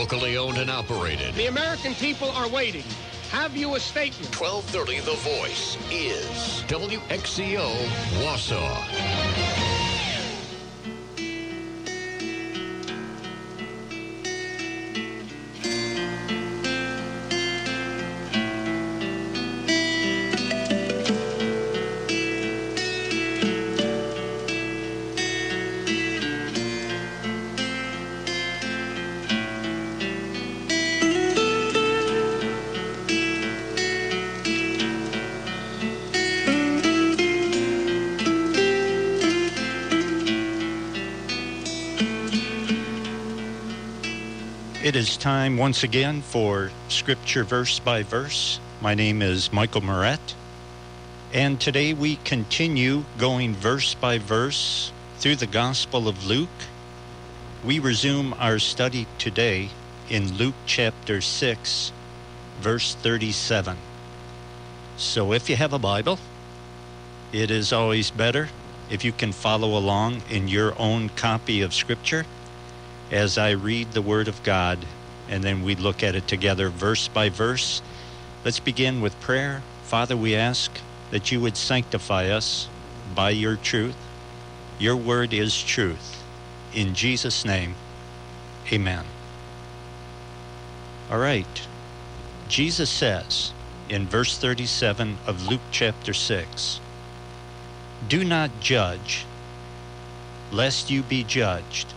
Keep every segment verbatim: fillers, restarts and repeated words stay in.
Locally owned and operated. The American people are waiting. Have you a statement? twelve thirty The Voice is W X C O Wausau. It is time once again for Scripture Verse by Verse. My name is Michael Moret, and today we continue going verse by verse through the Gospel of Luke. We resume our study today in Luke chapter six, verse thirty-seven. So if you have a Bible, it is always better if you can follow along in your own copy of Scripture as I read the Word of God, and then we look at it together verse by verse. Let's begin with prayer. Father, we ask that you would sanctify us by your truth. Your Word is truth. In Jesus' name, amen. All right. Jesus says in verse thirty-seven of Luke chapter six, "Do not judge, lest you be judged."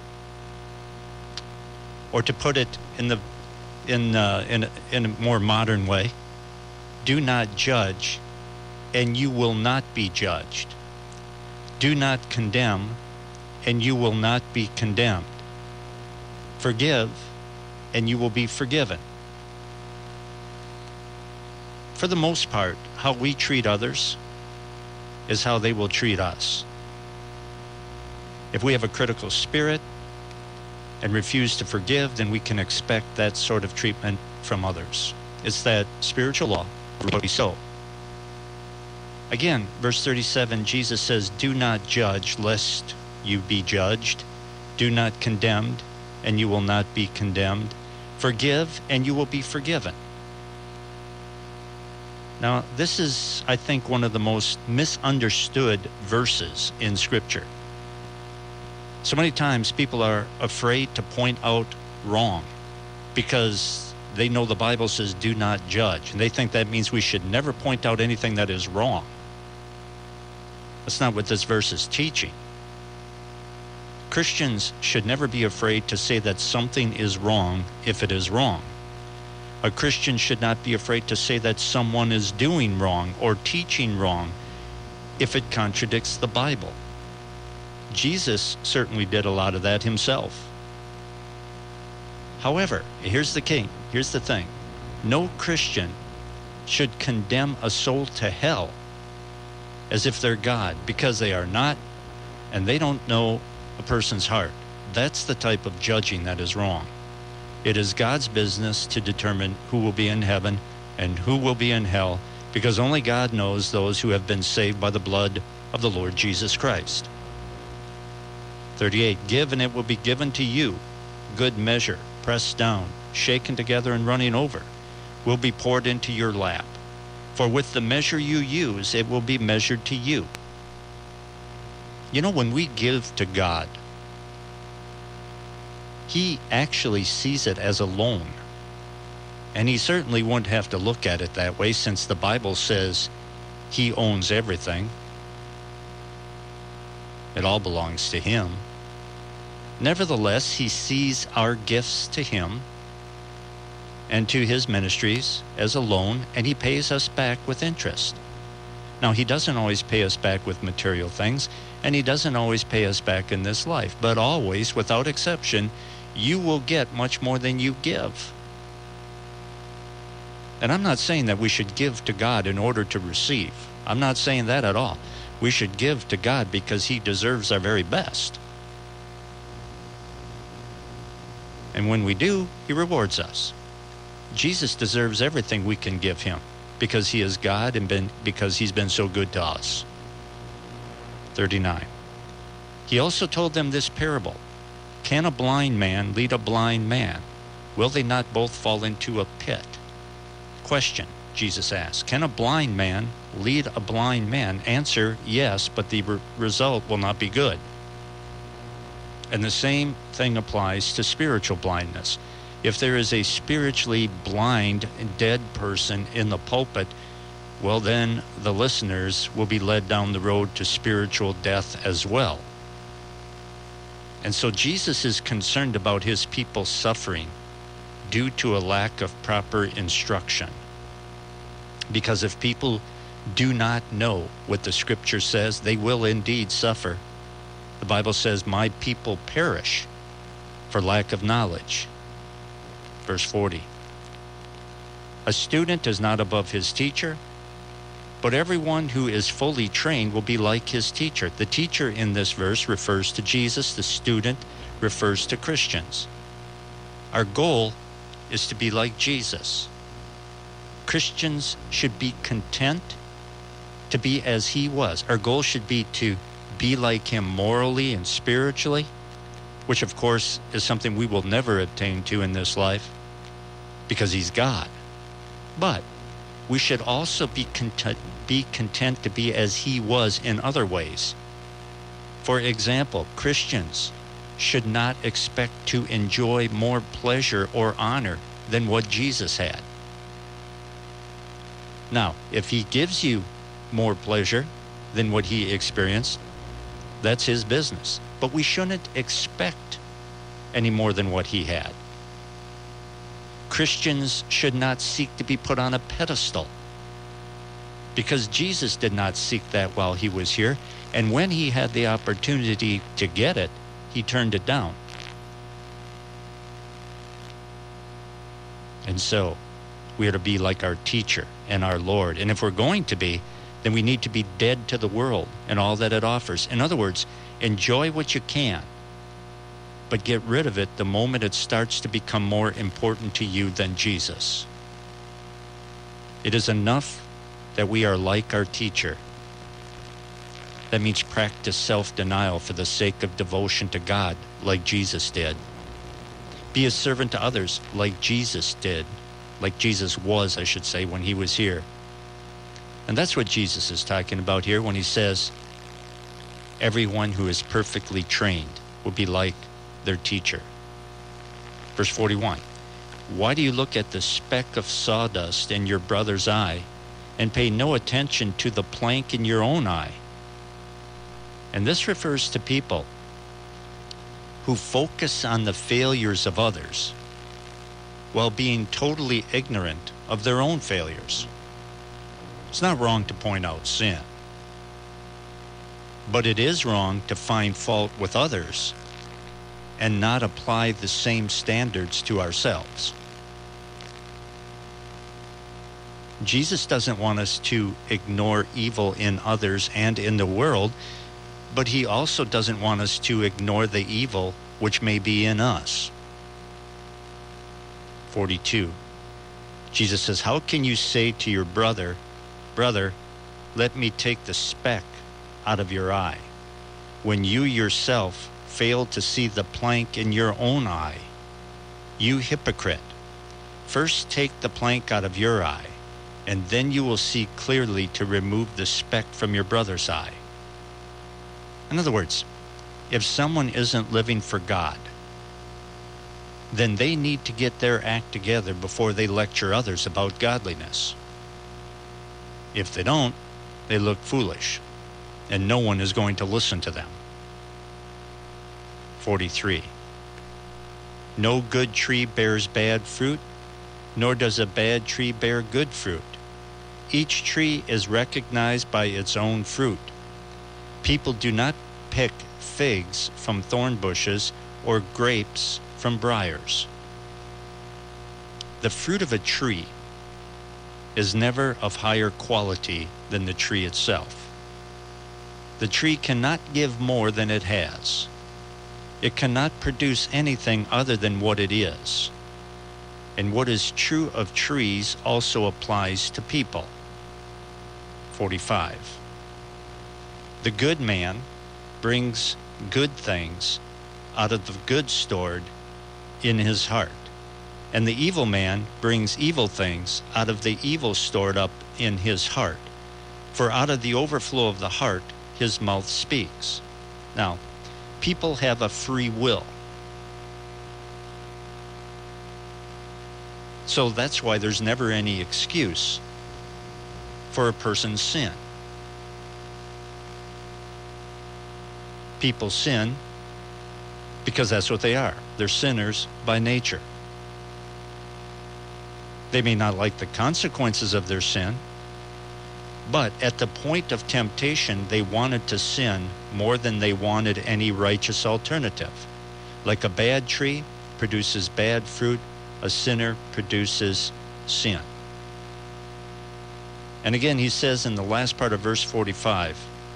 Or to put it in the in uh, in in a more modern way, do not judge, and you will not be judged. Do not condemn, and you will not be condemned. Forgive, and you will be forgiven. For the most part, how we treat others is how they will treat us. If we have a critical spirit and refuse to forgive, then we can expect that sort of treatment from others. It's that spiritual law. So, again, verse thirty-seven, Jesus says, "Do not judge, lest you be judged. Do not condemn, and you will not be condemned. Forgive, and you will be forgiven." Now, this is, I think, one of the most misunderstood verses in Scripture. So many times people are afraid to point out wrong because they know the Bible says do not judge, and they think that means we should never point out anything that is wrong. That's not what this verse is teaching. Christians should never be afraid to say that something is wrong if it is wrong. A Christian should not be afraid to say that someone is doing wrong or teaching wrong if it contradicts the Bible. Jesus certainly did a lot of that himself. However, here's the king, here's the thing. No Christian should condemn a soul to hell as if they're God, because they are not, and they don't know a person's heart. That's the type of judging that is wrong. It is God's business to determine who will be in heaven and who will be in hell, because only God knows those who have been saved by the blood of the Lord Jesus Christ. thirty-eight, "Give, and it will be given to you. Good measure, pressed down, shaken together, and running over, will be poured into your lap. For with the measure you use, it will be measured to you." You know, when we give to God, He actually sees it as a loan. And He certainly wouldn't have to look at it that way, since the Bible says He owns everything. It all belongs to Him. Nevertheless, He sees our gifts to Him and to His ministries as a loan, and He pays us back with interest. Now, He doesn't always pay us back with material things, and He doesn't always pay us back in this life, but always, without exception, you will get much more than you give. And I'm not saying that we should give to God in order to receive. I'm not saying that at all. We should give to God because He deserves our very best. And when we do, He rewards us. Jesus deserves everything we can give Him because He is God and been, because He's been so good to us. thirty-nine. He also told them this parable. Can a blind man lead a blind man? will they not both fall into a pit? Question, Jesus asked, can a blind man lead a blind man? Answer, yes, but the re- result will not be good. And the same thing applies to spiritual blindness. If there is a spiritually blind, dead person in the pulpit, well, then the listeners will be led down the road to spiritual death as well. And so Jesus is concerned about his people suffering due to a lack of proper instruction. Because if people do not know what the scripture says, they will indeed suffer. The Bible says, my people perish for lack of knowledge. Verse forty. A student is not above his teacher, but everyone who is fully trained will be like his teacher. The teacher in this verse refers to Jesus. The student refers to Christians. Our goal is to be like Jesus. Christians should be content to be as he was. Our goal should be to be like him morally and spiritually, which of course is something we will never attain to in this life because he's God. But we should also be content, be content to be as he was in other ways. For example, Christians should not expect to enjoy more pleasure or honor than what Jesus had. Now, if he gives you more pleasure than what he experienced, that's his business. But we shouldn't expect any more than what he had. Christians should not seek to be put on a pedestal, because Jesus did not seek that while he was here. And when he had the opportunity to get it, he turned it down. And so we are to be like our teacher and our Lord. And if we're going to be, then we need to be dead to the world and all that it offers. In other words, enjoy what you can, but get rid of it the moment it starts to become more important to you than Jesus. It is enough that we are like our teacher. That means practice self-denial for the sake of devotion to God, like Jesus did. Be a servant to others like Jesus did, like Jesus was, I should say, when he was here. And that's what Jesus is talking about here when he says, everyone who is perfectly trained will be like their teacher. Verse forty-one, why do you look at the speck of sawdust in your brother's eye and pay no attention to the plank in your own eye? And this refers to people who focus on the failures of others while being totally ignorant of their own failures. It's not wrong to point out sin, but it is wrong to find fault with others and not apply the same standards to ourselves. Jesus doesn't want us to ignore evil in others and in the world, but he also doesn't want us to ignore the evil which may be in us. forty-two. Jesus says, how can you say to your brother, brother, let me take the speck out of your eye, when you yourself fail to see the plank in your own eye? You hypocrite, first take the plank out of your eye, and then you will see clearly to remove the speck from your brother's eye. In other words, if someone isn't living for God, then they need to get their act together before they lecture others about godliness. If they don't, they look foolish, and no one is going to listen to them. forty-three. No good tree bears bad fruit, nor does a bad tree bear good fruit. Each tree is recognized by its own fruit. People do not pick figs from thorn bushes or grapes from briars. The fruit of a tree is never of higher quality than the tree itself. The tree cannot give more than it has. It cannot produce anything other than what it is. And what is true of trees also applies to people. forty-five. The good man brings good things out of the good stored in his heart, And the evil man brings evil things out of the evil stored up in his heart. For out of the overflow of the heart, his mouth speaks. Now, people have a free will. So that's why there's never any excuse for a person's sin. People sin because that's what they are. They're sinners by nature. They may not like the consequences of their sin, but at the point of temptation, they wanted to sin more than they wanted any righteous alternative. Like a bad tree produces bad fruit, a sinner produces sin. And again, he says in the last part of verse forty-five,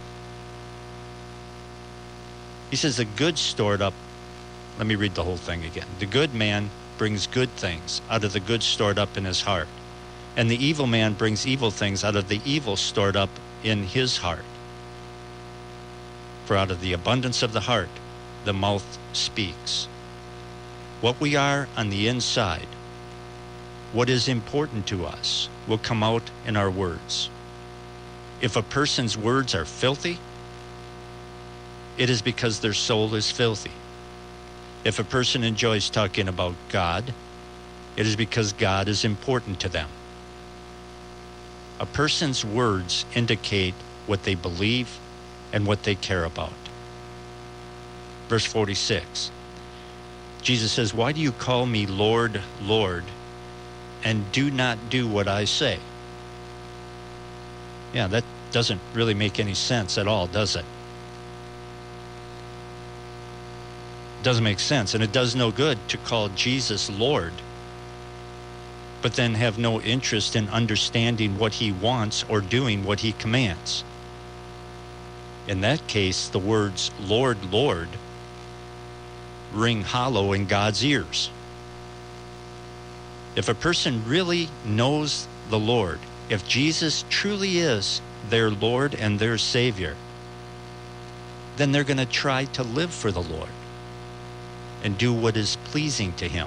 he says, the good stored up, let me read the whole thing again. The good man brings good things out of the good stored up in his heart, and the evil man brings evil things out of the evil stored up in his heart. For out of the abundance of the heart, the mouth speaks. What we are on the inside, what is important to us, will come out in our words. If a person's words are filthy, it is because their soul is filthy. If a person enjoys talking about God, it is because God is important to them. A person's words indicate what they believe and what they care about. Verse forty-six, Jesus says, why do you call me Lord, Lord, and do not do what I say? Yeah, that doesn't really make any sense at all, does it? Doesn't make sense, and it does no good to call Jesus Lord, but then have no interest in understanding what he wants or doing what he commands. In that case, the words Lord, Lord ring hollow in God's ears. If a person really knows the Lord, if Jesus truly is their Lord and their Savior, then they're going to try to live for the Lord and do what is pleasing to him.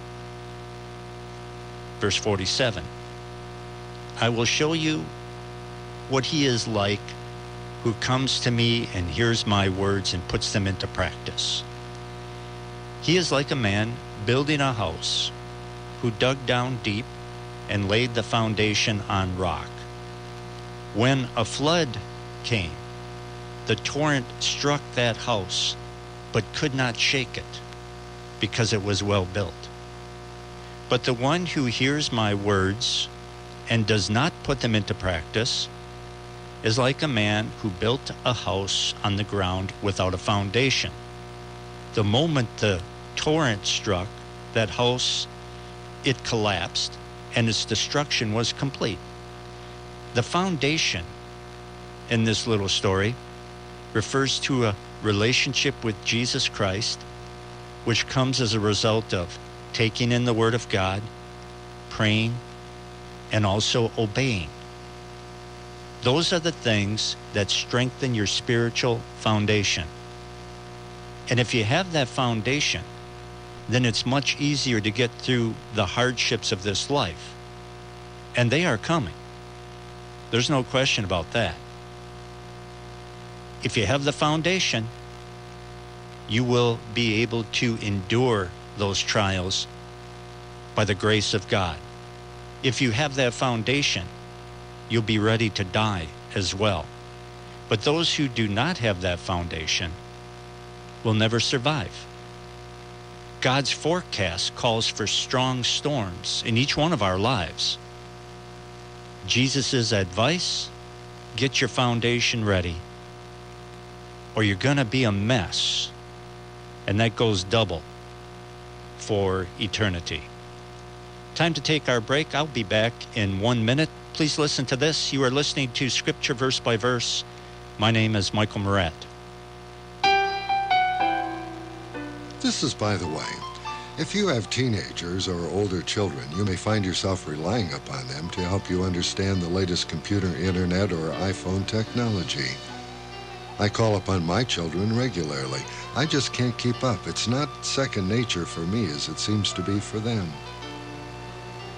Verse forty-seven, I will show you what he is like who comes to me and hears my words and puts them into practice. He is like a man building a house who dug down deep and laid the foundation on rock. When a flood came, the torrent struck that house, but could not shake it, because it was well built. But the one who hears my words and does not put them into practice is like a man who built a house on the ground without a foundation. The moment the torrent struck that house, it collapsed, and its destruction was complete. The foundation in this little story refers to a relationship with Jesus Christ, which comes as a result of taking in the Word of God, praying, and also obeying. Those are the things that strengthen your spiritual foundation. And if you have that foundation, then it's much easier to get through the hardships of this life. And they are coming. There's no question about that. If you have the foundation, you will be able to endure those trials by the grace of God. If you have that foundation, you'll be ready to die as well. But those who do not have that foundation will never survive. God's forecast calls for strong storms in each one of our lives. Jesus' advice, get your foundation ready, or you're going to be a mess, and that goes double for eternity. Time to take our break. I'll be back in one minute. Please listen to this. You are listening to Scripture Verse by Verse. My name is Michael Moret. This is by the way. If you have teenagers or older children, you may find yourself relying upon them to help you understand the latest computer, internet, or iPhone technology. I call upon my children regularly. I just can't keep up. It's not second nature for me as it seems to be for them.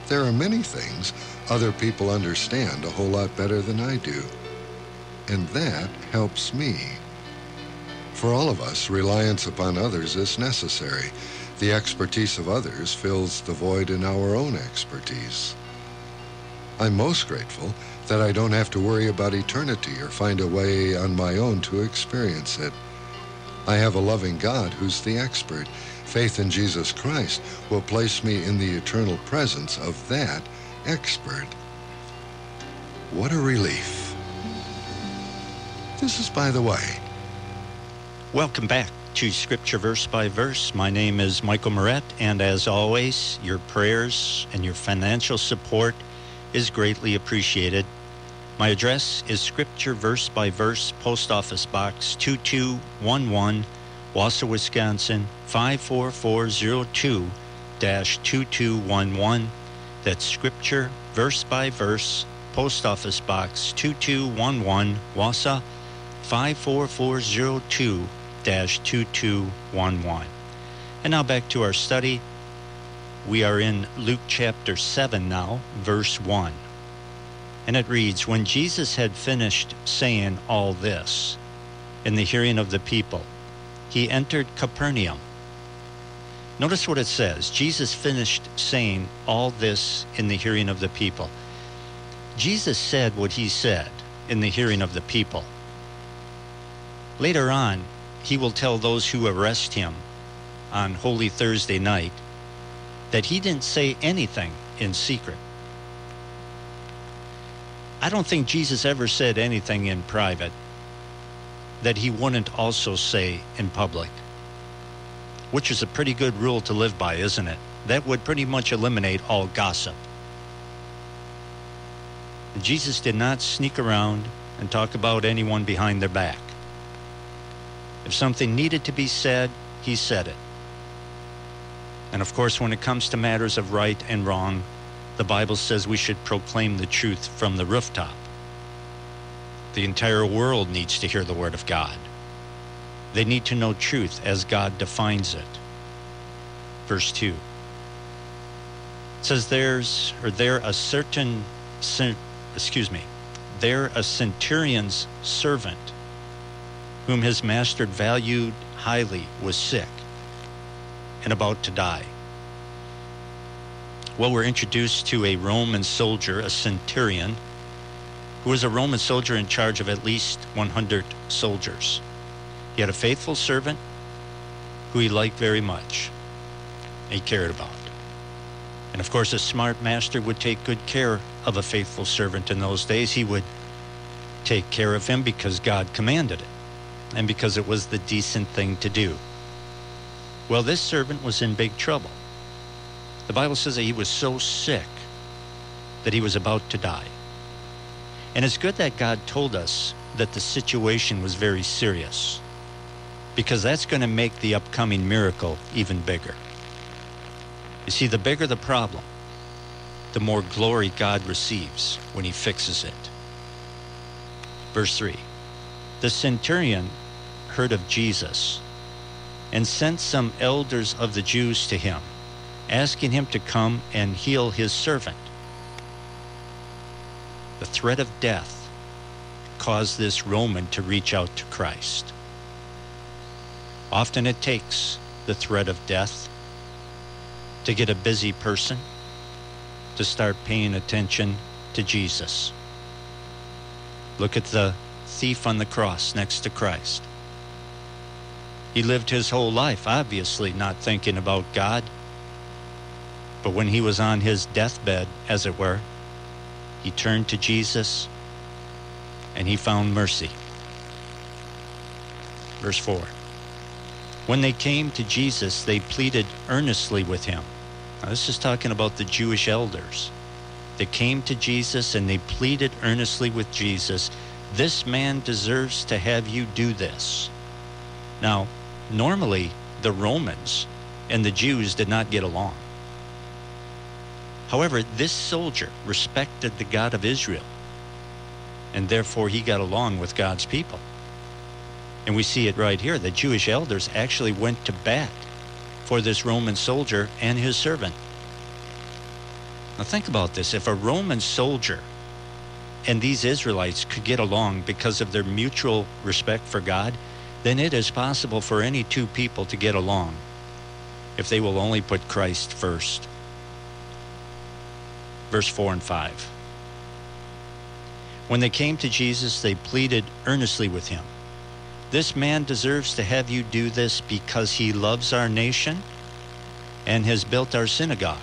There are many things other people understand a whole lot better than I do, and that helps me. For all of us, reliance upon others is necessary. The expertise of others fills the void in our own expertise. I'm most grateful that I don't have to worry about eternity or find a way on my own to experience it. I have a loving God who's the expert. Faith in Jesus Christ will place me in the eternal presence of that expert. What a relief. This is By the Way. Welcome back to Scripture Verse by Verse. My name is Michael Moret, and as always, your prayers and your financial support is greatly appreciated. My address is Scripture Verse by Verse, Post Office Box two two one one, Wausau, Wisconsin five four four zero two dash two two one one. That's Scripture Verse by Verse, Post Office Box two two one one, Wausau five four four zero two dash two two one one. And now back to our study. We are in Luke chapter seven now, verse one. And it reads, "When Jesus had finished saying all this in the hearing of the people, he entered Capernaum." Notice what it says. Jesus finished saying all this in the hearing of the people. Jesus said what he said in the hearing of the people. Later on, he will tell those who arrest him on Holy Thursday night that he didn't say anything in secret. I don't think Jesus ever said anything in private that he wouldn't also say in public, which is a pretty good rule to live by, isn't it? That would pretty much eliminate all gossip. Jesus did not sneak around and talk about anyone behind their back. If something needed to be said, he said it. And of course, when it comes to matters of right and wrong, the Bible says we should proclaim the truth from the rooftop. The entire world needs to hear the Word of God. They need to know truth as God defines it. Verse two. It says there's, or there a certain, excuse me, there a centurion's servant whom his master valued highly was sick and about to die. Well, we're introduced to a Roman soldier, a centurion, who was a Roman soldier in charge of at least one hundred soldiers. He had a faithful servant who he liked very much, he cared about. And of course, a smart master would take good care of a faithful servant in those days. He would take care of him because God commanded it and because it was the decent thing to do. Well, this servant was in big trouble. The Bible says that he was so sick that he was about to die. And it's good that God told us that the situation was very serious, because that's going to make the upcoming miracle even bigger. You see, the bigger the problem, the more glory God receives when he fixes it. Verse three. The centurion heard of Jesus and sent some elders of the Jews to him, asking him to come and heal his servant. The threat of death caused this Roman to reach out to Christ. Often it takes the threat of death to get a busy person to start paying attention to Jesus. Look at the thief on the cross next to Christ. He lived his whole life, obviously not thinking about God. But when he was on his deathbed, as it were, he turned to Jesus and he found mercy. Verse four. When they came to Jesus, they pleaded earnestly with him. Now, this is talking about the Jewish elders. They came to Jesus and they pleaded earnestly with Jesus, "This man deserves to have you do this." Now, normally the Romans and the Jews did not get along. However, this soldier respected the God of Israel, and therefore he got along with God's people. And we see it right here. The Jewish elders actually went to bat for this Roman soldier and his servant. Now think about this. If a Roman soldier and these Israelites could get along because of their mutual respect for God, then it is possible for any two people to get along if they will only put Christ first. Verse four and five. When they came to Jesus, they pleaded earnestly with him. This man deserves to have you do this because he loves our nation and has built our synagogue.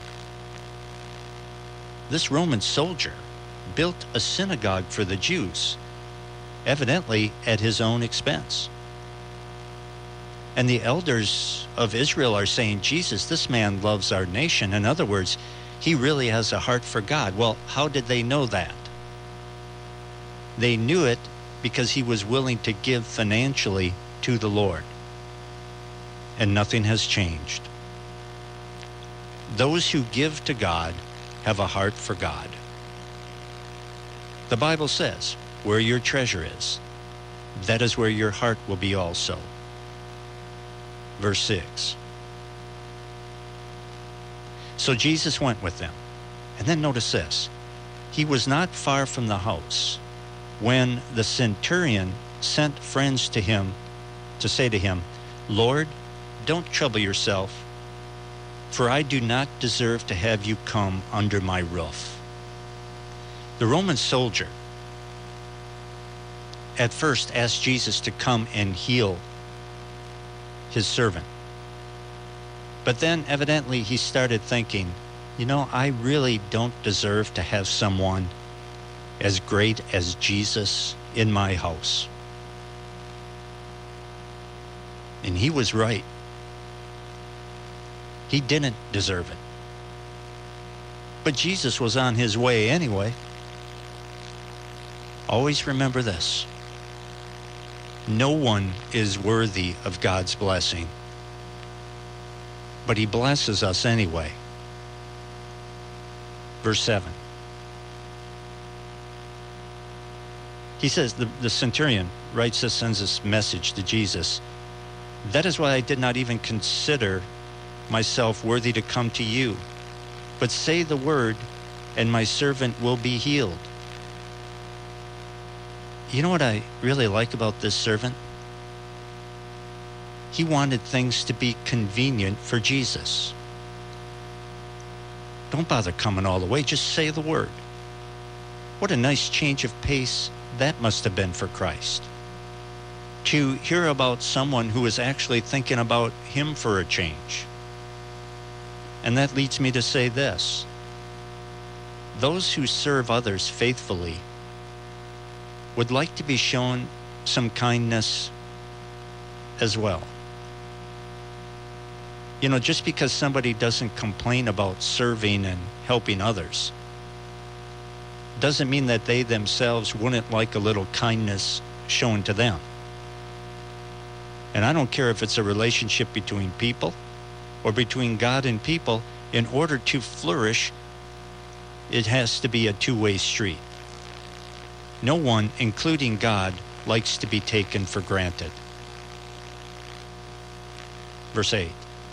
This Roman soldier built a synagogue for the Jews, evidently at his own expense. And the elders of Israel are saying, Jesus, this man loves our nation. In other words, he really has a heart for God. Well, how did they know that? They knew it because he was willing to give financially to the Lord. And nothing has changed. Those who give to God have a heart for God. The Bible says, where your treasure is, that is where your heart will be also. Verse six. So Jesus went with them. And then notice this. He was not far from the house when the centurion sent friends to him to say to him, Lord, don't trouble yourself, for I do not deserve to have you come under my roof. The Roman soldier at first asked Jesus to come and heal his servant. But then evidently he started thinking, you know, I really don't deserve to have someone as great as Jesus in my house. And he was right. He didn't deserve it. But Jesus was on his way anyway. Always remember this. No one is worthy of God's blessing, but he blesses us anyway. Verse seven. He says, the, the centurion writes this, sends this message to Jesus. That is why I did not even consider myself worthy to come to you. But say the word, and my servant will be healed. You know what I really like about this servant? He wanted things to be convenient for Jesus. Don't bother coming all the way, just say the word. What a nice change of pace that must have been for Christ. To hear about someone who is actually thinking about him for a change. And that leads me to say this. Those who serve others faithfully would like to be shown some kindness as well. You know, just because somebody doesn't complain about serving and helping others doesn't mean that they themselves wouldn't like a little kindness shown to them. And I don't care if it's a relationship between people or between God and people. In order to flourish, it has to be a two-way street. No one, including God, likes to be taken for granted. Verse eight.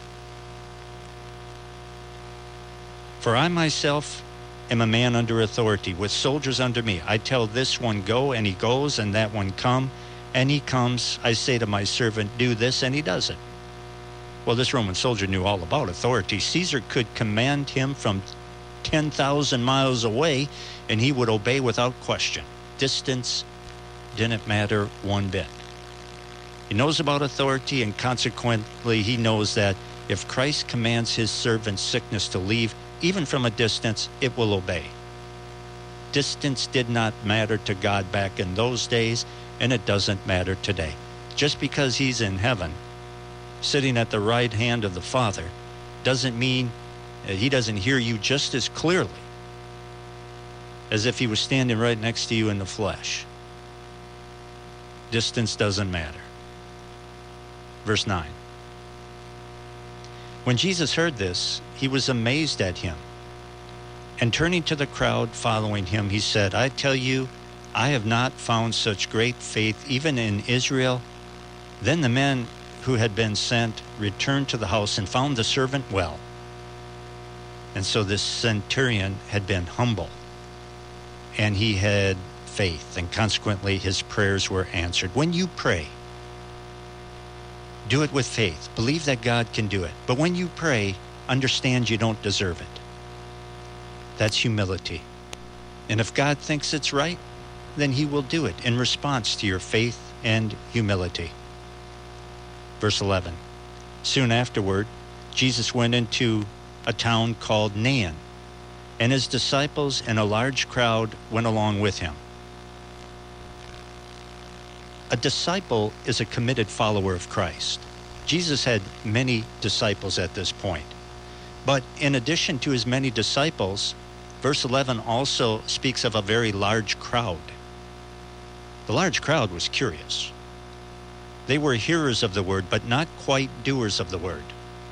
For I myself am a man under authority, with soldiers under me. I tell this one, go, and he goes, and that one, come, and he comes. I say to my servant, do this, and he does it. Well, this Roman soldier knew all about authority. Caesar could command him from ten thousand miles away, and he would obey without question. Distance didn't matter one bit. He knows about authority, and consequently, he knows that if Christ commands his servant's sickness to leave, even from a distance, it will obey. Distance did not matter to God back in those days, and it doesn't matter today. Just because he's in heaven, sitting at the right hand of the Father, doesn't mean he doesn't hear you just as clearly as if he was standing right next to you in the flesh. Distance doesn't matter. Verse nine. When Jesus heard this, he was amazed at him. And turning to the crowd following him, he said, I tell you, I have not found such great faith even in Israel. Then the men who had been sent returned to the house and found the servant well. And so this centurion had been humble, and he had faith, and consequently his prayers were answered. When you pray, do it with faith. Believe that God can do it. But when you pray, understand you don't deserve it. That's humility. And if God thinks it's right, then he will do it in response to your faith and humility. Verse eleven. Soon afterward, Jesus went into a town called Nain, and his disciples and a large crowd went along with him. A disciple is a committed follower of Christ. Jesus had many disciples at this point. But in addition to his many disciples, verse eleven also speaks of a very large crowd. The large crowd was curious. They were hearers of the word, but not quite doers of the word.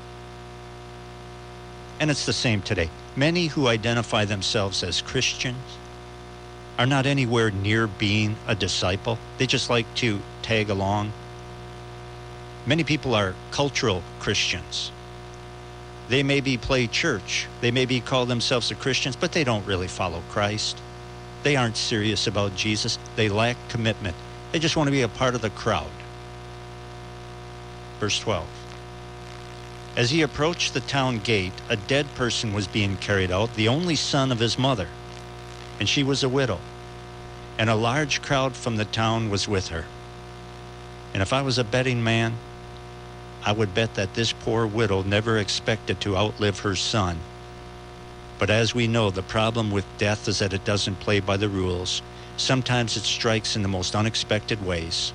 And it's the same today. Many who identify themselves as Christians are not anywhere near being a disciple. They just like to tag along. Many people are cultural Christians. They maybe play church. They maybe call themselves the Christians, but they don't really follow Christ. They aren't serious about Jesus. They lack commitment. They just want to be a part of the crowd. Verse twelve. As he approached the town gate, a dead person was being carried out, the only son of his mother, and she was a widow, and a large crowd from the town was with her. And if I was a betting man, I would bet that this poor widow never expected to outlive her son. But as we know, the problem with death is that it doesn't play by the rules. Sometimes it strikes in the most unexpected ways.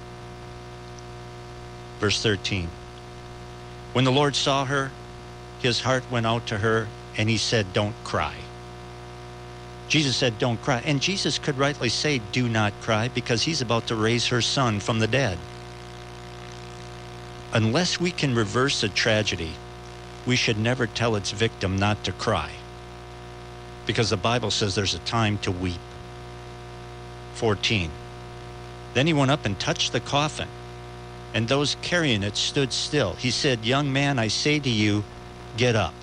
Verse thirteen. When the Lord saw her, his heart went out to her, and he said, "Don't cry." Jesus said, "Don't cry." And Jesus could rightly say, "Do not cry," because he's about to raise her son from the dead. Unless we can reverse a tragedy, we should never tell its victim not to cry, because the Bible says there's a time to weep. fourteen. Then he went up and touched the coffin, and those carrying it stood still. He said, "Young man, I say to you, get up."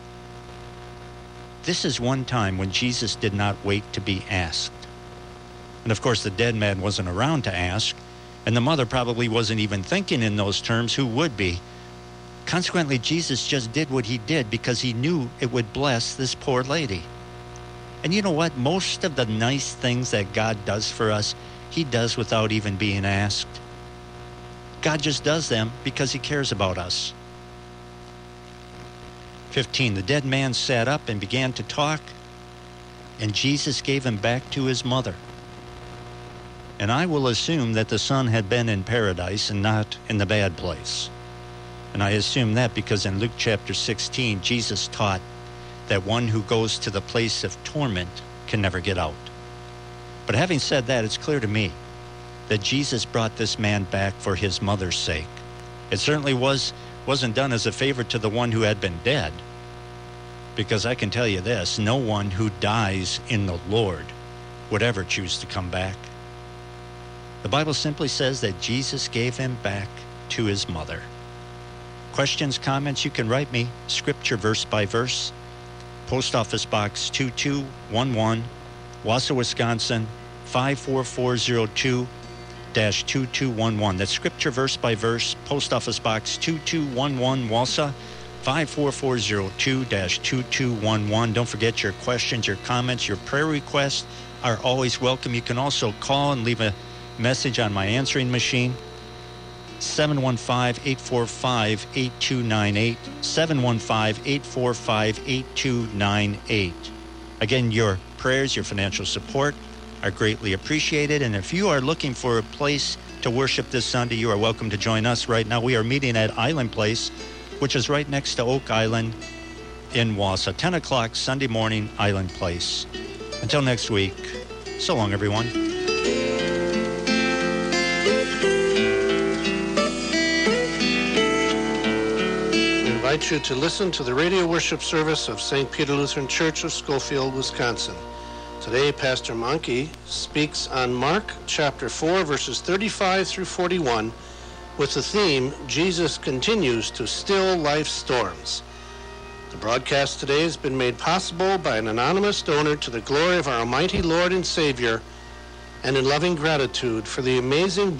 This is one time when Jesus did not wait to be asked. And of course, the dead man wasn't around to ask, and the mother probably wasn't even thinking in those terms. Who would be? Consequently, Jesus just did what he did because he knew it would bless this poor lady. And you know what? Most of the nice things that God does for us, he does without even being asked. God just does them because he cares about us. fifteen. The dead man sat up and began to talk, and Jesus gave him back to his mother. And I will assume that the son had been in paradise and not in the bad place. And I assume that because in Luke chapter sixteen, Jesus taught that one who goes to the place of torment can never get out. But having said that, it's clear to me that Jesus brought this man back for his mother's sake. It certainly was, wasn't done as a favor to the one who had been dead, because I can tell you this, no one who dies in the Lord would ever choose to come back. The Bible simply says that Jesus gave him back to his mother. Questions, comments, you can write me, scripture verse by verse, Post Office Box two two one one, Wausau, Wisconsin, five four four zero two dash two two one one. That's scripture verse by verse, Post Office Box two two one one, Wausau, five four four zero two dash two two one one. Don't forget your questions, your comments, your prayer requests are always welcome. You can also call and leave a message on my answering machine, seven one five, eight four five, eight two nine eight, seven one five, eight four five, eight two nine eight. Again, your prayers, your financial support are greatly appreciated. And if you are looking for a place to worship this Sunday, you are welcome to join us. Right now, we are meeting at Island Place, which is right next to Oak Island in Wausau. ten o'clock Sunday morning, Island Place. Until next week, so long, everyone. I invite you to listen to the radio worship service of Saint Peter Lutheran Church of Schofield, Wisconsin. Today, Pastor Monkey speaks on Mark chapter four, verses thirty-five through forty-one, with the theme, Jesus Continues to Still Life's Storms. The broadcast today has been made possible by an anonymous donor to the glory of our almighty Lord and Savior, and in loving gratitude for the amazing